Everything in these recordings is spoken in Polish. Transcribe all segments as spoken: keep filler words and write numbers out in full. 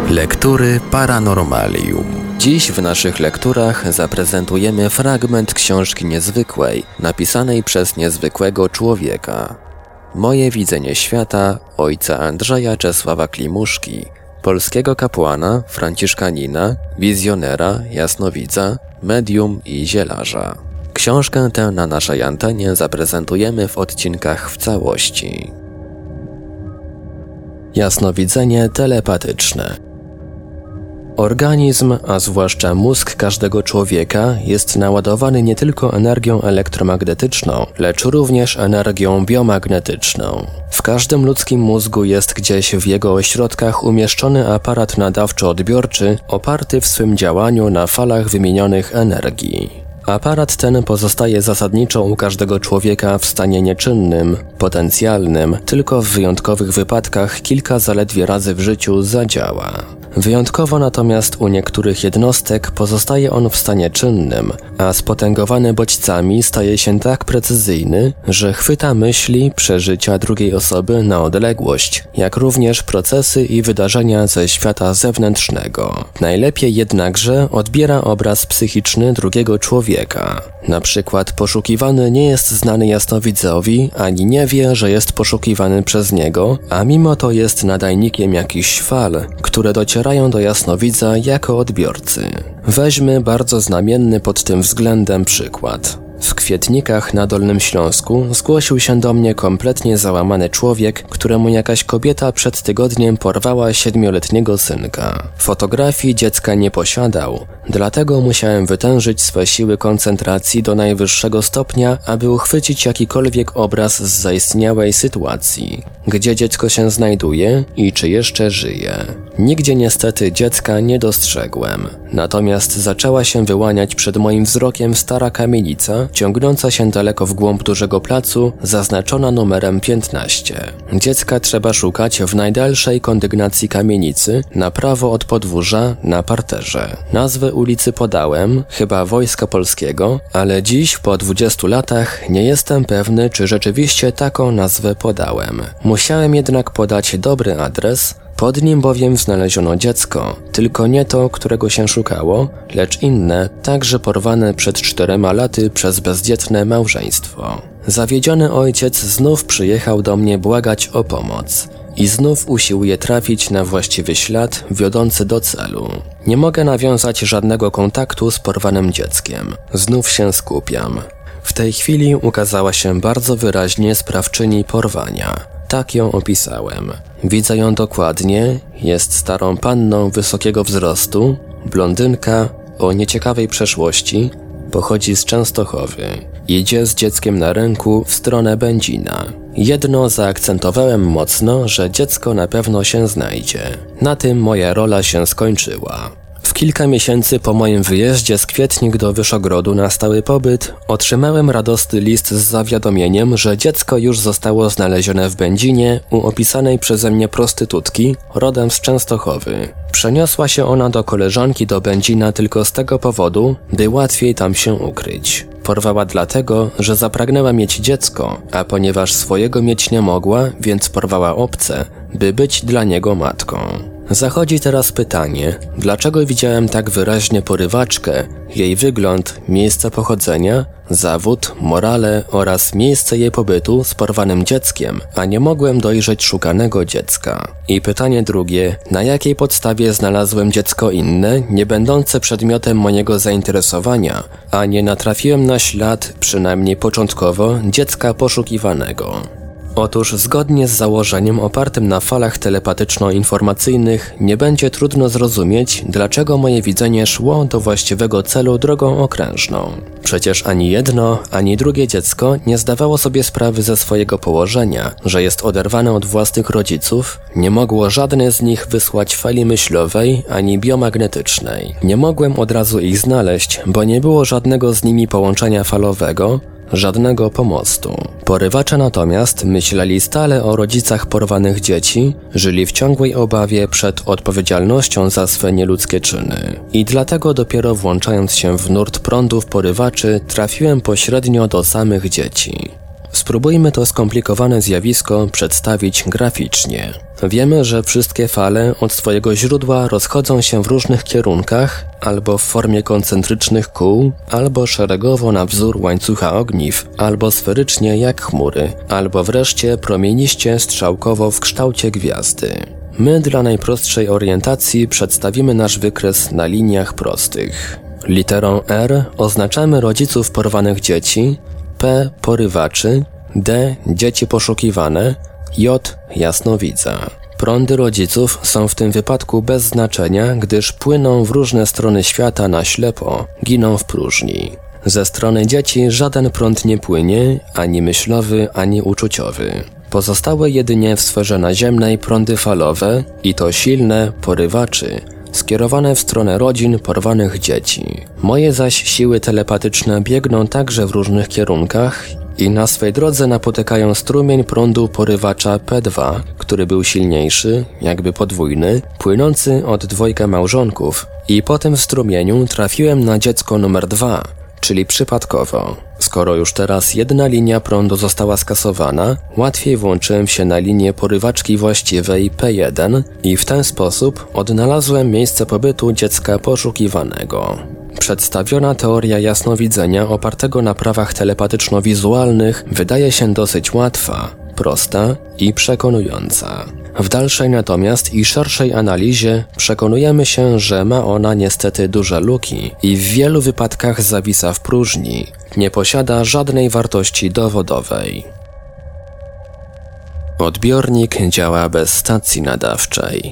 Lektury Paranormalium. Dziś w naszych lekturach zaprezentujemy fragment książki niezwykłej, napisanej przez niezwykłego człowieka. Moje widzenie świata ojca Andrzeja Czesława Klimuszki, polskiego kapłana, franciszkanina, wizjonera, jasnowidza, medium i zielarza. Książkę tę na naszej antenie zaprezentujemy w odcinkach w całości. Jasnowidzenie telepatyczne. Organizm, a zwłaszcza mózg każdego człowieka, jest naładowany nie tylko energią elektromagnetyczną, lecz również energią biomagnetyczną. W każdym ludzkim mózgu jest gdzieś w jego ośrodkach umieszczony aparat nadawczo-odbiorczy oparty w swym działaniu na falach wymienionych energii. Aparat ten pozostaje zasadniczo u każdego człowieka w stanie nieczynnym, potencjalnym, tylko w wyjątkowych wypadkach kilka zaledwie razy w życiu zadziała. Wyjątkowo natomiast u niektórych jednostek pozostaje on w stanie czynnym, a spotęgowany bodźcami staje się tak precyzyjny, że chwyta myśli, przeżycia drugiej osoby na odległość, jak również procesy i wydarzenia ze świata zewnętrznego. Najlepiej jednakże odbiera obraz psychiczny drugiego człowieka. Na przykład poszukiwany nie jest znany jasnowidzowi, ani nie wie, że jest poszukiwany przez niego, a mimo to jest nadajnikiem jakichś fal, które docierają do jasnowidza jako odbiorcy. Weźmy bardzo znamienny pod tym względem przykład. W Kwietnikach na Dolnym Śląsku zgłosił się do mnie kompletnie załamany człowiek, któremu jakaś kobieta przed tygodniem porwała siedmioletniego synka. Fotografii dziecka nie posiadał, dlatego musiałem wytężyć swe siły koncentracji do najwyższego stopnia, aby uchwycić jakikolwiek obraz z zaistniałej sytuacji. Gdzie dziecko się znajduje i czy jeszcze żyje. Nigdzie niestety dziecka nie dostrzegłem. Natomiast zaczęła się wyłaniać przed moim wzrokiem stara kamienica, ciągnąca się daleko w głąb dużego placu, zaznaczona numerem piętnaście. Dziecka trzeba szukać w najdalszej kondygnacji kamienicy, na prawo od podwórza, na parterze. Nazwę ulicy podałem, chyba Wojska Polskiego, ale dziś, po dwudziestu latach, nie jestem pewny, czy rzeczywiście taką nazwę podałem. Musiałem jednak podać dobry adres, pod nim bowiem znaleziono dziecko, tylko nie to, którego się szukało, lecz inne, także porwane przed czterema laty przez bezdzietne małżeństwo. Zawiedziony ojciec znów przyjechał do mnie błagać o pomoc. I znów usiłuje trafić na właściwy ślad wiodący do celu. Nie mogę nawiązać żadnego kontaktu z porwanym dzieckiem. Znów się skupiam. W tej chwili ukazała się bardzo wyraźnie sprawczyni porwania. Tak ją opisałem. Widzę ją dokładnie, jest starą panną wysokiego wzrostu, blondynka o nieciekawej przeszłości, pochodzi z Częstochowy. Idzie z dzieckiem na ręku w stronę Będzina. Jedno zaakcentowałem mocno, że dziecko na pewno się znajdzie. Na tym moja rola się skończyła. W kilka miesięcy po moim wyjeździe z Kwietnik do Wyszogrodu na stały pobyt otrzymałem radosny list z zawiadomieniem, że dziecko już zostało znalezione w Będzinie u opisanej przeze mnie prostytutki, rodem z Częstochowy. Przeniosła się ona do koleżanki do Będzina tylko z tego powodu, by łatwiej tam się ukryć. Porwała dlatego, że zapragnęła mieć dziecko, a ponieważ swojego mieć nie mogła, więc porwała obce, by być dla niego matką. Zachodzi teraz pytanie, dlaczego widziałem tak wyraźnie porywaczkę, jej wygląd, miejsce pochodzenia, zawód, morale oraz miejsce jej pobytu z porwanym dzieckiem, a nie mogłem dojrzeć szukanego dziecka. I pytanie drugie, na jakiej podstawie znalazłem dziecko inne, nie będące przedmiotem mojego zainteresowania, a nie natrafiłem na ślad, przynajmniej początkowo, dziecka poszukiwanego. Otóż zgodnie z założeniem opartym na falach telepatyczno-informacyjnych nie będzie trudno zrozumieć, dlaczego moje widzenie szło do właściwego celu drogą okrężną. Przecież ani jedno, ani drugie dziecko nie zdawało sobie sprawy ze swojego położenia, że jest oderwane od własnych rodziców, nie mogło żadne z nich wysłać fali myślowej ani biomagnetycznej. Nie mogłem od razu ich znaleźć, bo nie było żadnego z nimi połączenia falowego, żadnego pomostu. Porywacze natomiast myśleli stale o rodzicach porwanych dzieci, żyli w ciągłej obawie przed odpowiedzialnością za swe nieludzkie czyny. I dlatego dopiero włączając się w nurt prądów porywaczy trafiłem pośrednio do samych dzieci. Spróbujmy to skomplikowane zjawisko przedstawić graficznie. Wiemy, że wszystkie fale od swojego źródła rozchodzą się w różnych kierunkach, albo w formie koncentrycznych kół, albo szeregowo na wzór łańcucha ogniw, albo sferycznie jak chmury, albo wreszcie promieniście strzałkowo w kształcie gwiazdy. My dla najprostszej orientacji przedstawimy nasz wykres na liniach prostych. Literą R oznaczamy rodziców porwanych dzieci, P porywaczy, D dzieci poszukiwane, J jasnowidza. Prądy rodziców są w tym wypadku bez znaczenia, gdyż płyną w różne strony świata na ślepo, giną w próżni. Ze strony dzieci żaden prąd nie płynie, ani myślowy, ani uczuciowy. Pozostałe jedynie w sferze naziemnej prądy falowe, i to silne, porywaczy, skierowane w stronę rodzin porwanych dzieci. Moje zaś siły telepatyczne biegną także w różnych kierunkach i na swej drodze napotykają strumień prądu porywacza P dwa, który był silniejszy, jakby podwójny, płynący od dwojga małżonków, i po tym strumieniu trafiłem na dziecko numer dwa, czyli przypadkowo. Skoro już teraz jedna linia prądu została skasowana, łatwiej włączyłem się na linię porywaczki właściwej P jeden i w ten sposób odnalazłem miejsce pobytu dziecka poszukiwanego. Przedstawiona teoria jasnowidzenia opartego na prawach telepatyczno-wizualnych wydaje się dosyć łatwa, prosta i przekonująca. W dalszej natomiast i szerszej analizie przekonujemy się, że ma ona niestety duże luki i w wielu wypadkach zawisa w próżni, nie posiada żadnej wartości dowodowej. Odbiornik działa bez stacji nadawczej.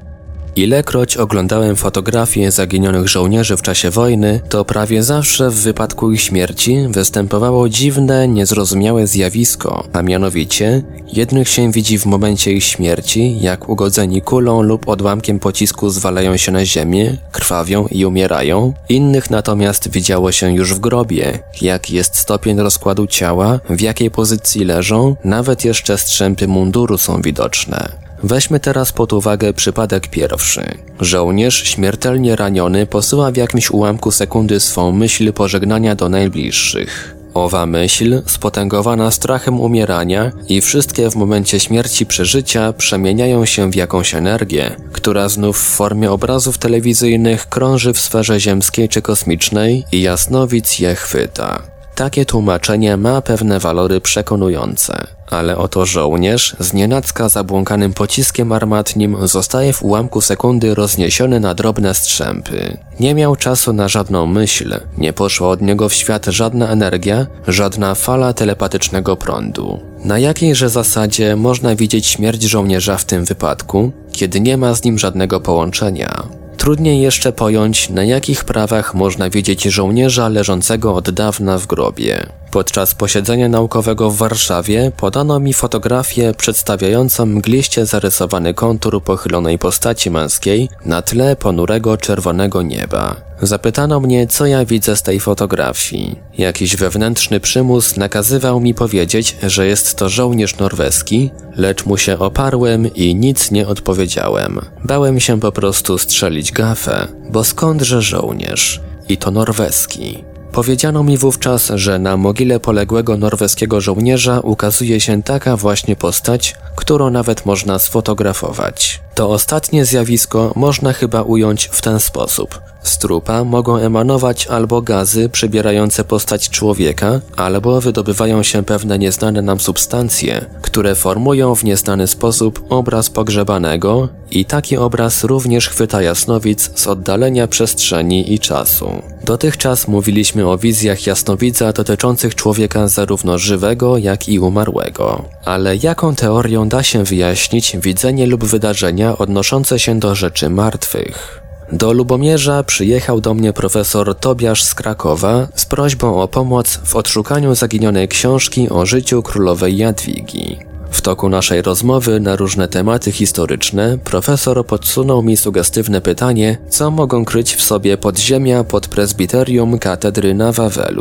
Ilekroć oglądałem fotografie zaginionych żołnierzy w czasie wojny, to prawie zawsze w wypadku ich śmierci występowało dziwne, niezrozumiałe zjawisko, a mianowicie jednych się widzi w momencie ich śmierci, jak ugodzeni kulą lub odłamkiem pocisku zwalają się na ziemię, krwawią i umierają, innych natomiast widziało się już w grobie, jaki jest stopień rozkładu ciała, w jakiej pozycji leżą, nawet jeszcze strzępy munduru są widoczne. Weźmy teraz pod uwagę przypadek pierwszy. Żołnierz śmiertelnie raniony posyła w jakimś ułamku sekundy swą myśl pożegnania do najbliższych. Owa myśl, spotęgowana strachem umierania i wszystkie w momencie śmierci przeżycia przemieniają się w jakąś energię, która znów w formie obrazów telewizyjnych krąży w sferze ziemskiej czy kosmicznej i jasnowidz je chwyta. Takie tłumaczenie ma pewne walory przekonujące, ale oto żołnierz z nienacka zabłąkanym pociskiem armatnim zostaje w ułamku sekundy rozniesiony na drobne strzępy. Nie miał czasu na żadną myśl, nie poszła od niego w świat żadna energia, żadna fala telepatycznego prądu. Na jakiejże zasadzie można widzieć śmierć żołnierza w tym wypadku, kiedy nie ma z nim żadnego połączenia? Trudniej jeszcze pojąć, na jakich prawach można widzieć żołnierza leżącego od dawna w grobie. Podczas posiedzenia naukowego w Warszawie podano mi fotografię przedstawiającą mgliście zarysowany kontur pochylonej postaci męskiej na tle ponurego czerwonego nieba. Zapytano mnie, co ja widzę z tej fotografii. Jakiś wewnętrzny przymus nakazywał mi powiedzieć, że jest to żołnierz norweski, lecz mu się oparłem i nic nie odpowiedziałem. Bałem się po prostu strzelić gafę, bo skądże żołnierz? I to norweski. Powiedziano mi wówczas, że na mogile poległego norweskiego żołnierza ukazuje się taka właśnie postać, którą nawet można sfotografować. To ostatnie zjawisko można chyba ująć w ten sposób. Z trupa mogą emanować albo gazy przybierające postać człowieka, albo wydobywają się pewne nieznane nam substancje, które formują w nieznany sposób obraz pogrzebanego i taki obraz również chwyta jasnowidz z oddalenia przestrzeni i czasu. Dotychczas mówiliśmy o wizjach jasnowidza dotyczących człowieka zarówno żywego, jak i umarłego. Ale jaką teorią da się wyjaśnić widzenie lub wydarzenia odnoszące się do rzeczy martwych? Do Lubomierza przyjechał do mnie profesor Tobiasz z Krakowa z prośbą o pomoc w odszukaniu zaginionej książki o życiu królowej Jadwigi. W toku naszej rozmowy na różne tematy historyczne profesor podsunął mi sugestywne pytanie, co mogą kryć w sobie podziemia pod prezbiterium katedry na Wawelu.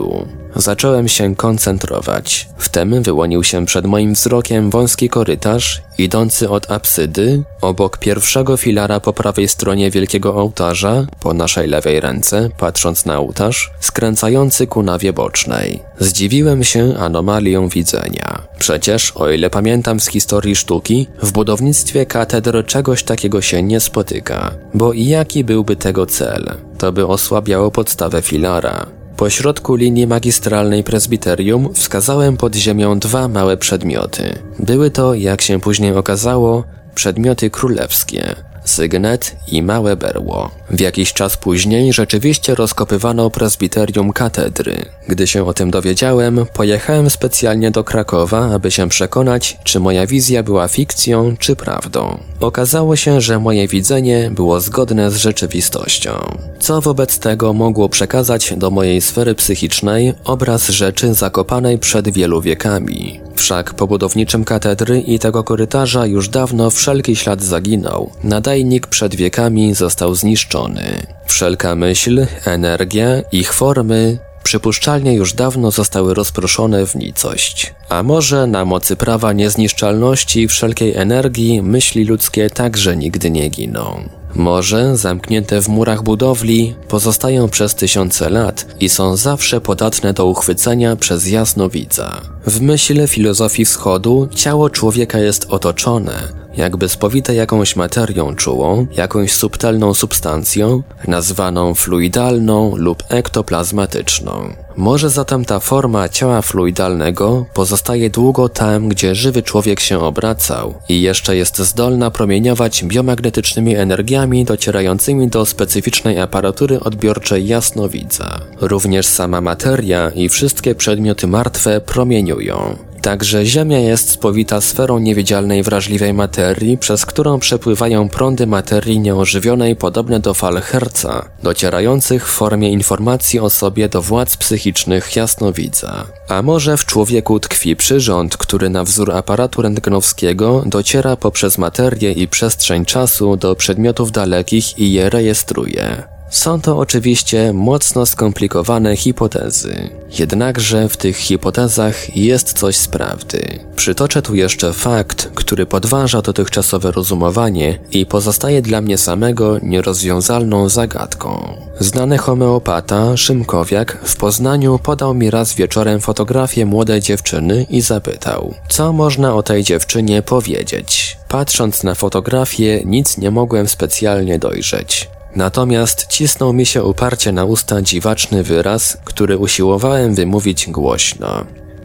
Zacząłem się koncentrować. Wtem wyłonił się przed moim wzrokiem wąski korytarz, idący od apsydy, obok pierwszego filara po prawej stronie wielkiego ołtarza, po naszej lewej ręce, patrząc na ołtarz, skręcający ku nawie bocznej. Zdziwiłem się anomalią widzenia. Przecież, o ile pamiętam z historii sztuki, w budownictwie katedr czegoś takiego się nie spotyka. Bo i jaki byłby tego cel? To by osłabiało podstawę filara. Po środku linii magistralnej prezbiterium wskazałem pod ziemią dwa małe przedmioty. Były to, jak się później okazało, przedmioty królewskie. Sygnet i małe berło. W jakiś czas później rzeczywiście rozkopywano prezbiterium katedry. Gdy się o tym dowiedziałem, pojechałem specjalnie do Krakowa, aby się przekonać, czy moja wizja była fikcją, czy prawdą. Okazało się, że moje widzenie było zgodne z rzeczywistością. Co wobec tego mogło przekazać do mojej sfery psychicznej obraz rzeczy zakopanej przed wielu wiekami. Wszak po budowniczym katedry i tego korytarza już dawno wszelki ślad zaginął. Nadajnik przed wiekami został zniszczony. Wszelka myśl, energia, ich formy przypuszczalnie już dawno zostały rozproszone w nicość. A może na mocy prawa niezniszczalności wszelkiej energii myśli ludzkie także nigdy nie giną. Może, zamknięte w murach budowli, pozostają przez tysiące lat i są zawsze podatne do uchwycenia przez jasnowidza. W myśl filozofii wschodu ciało człowieka jest otoczone, jakby spowite jakąś materią czułą, jakąś subtelną substancją, nazwaną fluidalną lub ektoplazmatyczną. Może zatem ta forma ciała fluidalnego pozostaje długo tam, gdzie żywy człowiek się obracał i jeszcze jest zdolna promieniować biomagnetycznymi energiami docierającymi do specyficznej aparatury odbiorczej jasnowidza. Również sama materia i wszystkie przedmioty martwe promieniują. Także Ziemia jest spowita sferą niewidzialnej wrażliwej materii, przez którą przepływają prądy materii nieożywionej podobne do fal Herca, docierających w formie informacji o sobie do władz psychicznych jasnowidza. A może w człowieku tkwi przyrząd, który na wzór aparatu rentgenowskiego dociera poprzez materię i przestrzeń czasu do przedmiotów dalekich i je rejestruje. Są to oczywiście mocno skomplikowane hipotezy. Jednakże w tych hipotezach jest coś z prawdy. Przytoczę tu jeszcze fakt, który podważa dotychczasowe rozumowanie i pozostaje dla mnie samego nierozwiązalną zagadką. Znany homeopata, Szymkowiak, w Poznaniu podał mi raz wieczorem fotografię młodej dziewczyny i zapytał, co można o tej dziewczynie powiedzieć. Patrząc na fotografię, nic nie mogłem specjalnie dojrzeć. Natomiast cisnął mi się uparcie na usta dziwaczny wyraz, który usiłowałem wymówić głośno.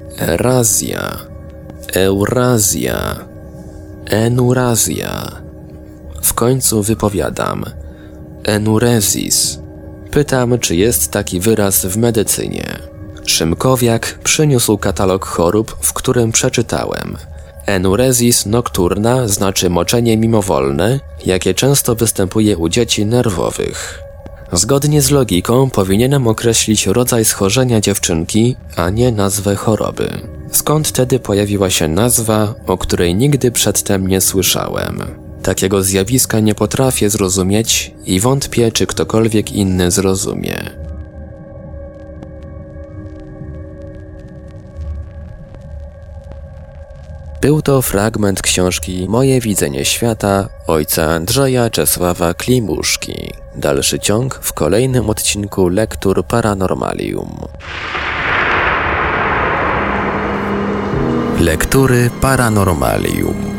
Erazja, Eurazja, Enurazja. W końcu wypowiadam. Enurezis. Pytam, czy jest taki wyraz w medycynie. Szymkowiak przyniósł katalog chorób, w którym przeczytałem. Enurezis nocturna znaczy moczenie mimowolne, jakie często występuje u dzieci nerwowych. Zgodnie z logiką powinienem określić rodzaj schorzenia dziewczynki, a nie nazwę choroby. Skąd tedy pojawiła się nazwa, o której nigdy przedtem nie słyszałem? Takiego zjawiska nie potrafię zrozumieć i wątpię, czy ktokolwiek inny zrozumie. Był to fragment książki Moje widzenie świata ojca Andrzeja Czesława Klimuszki. Dalszy ciąg w kolejnym odcinku Lektur Paranormalium. Lektury Paranormalium.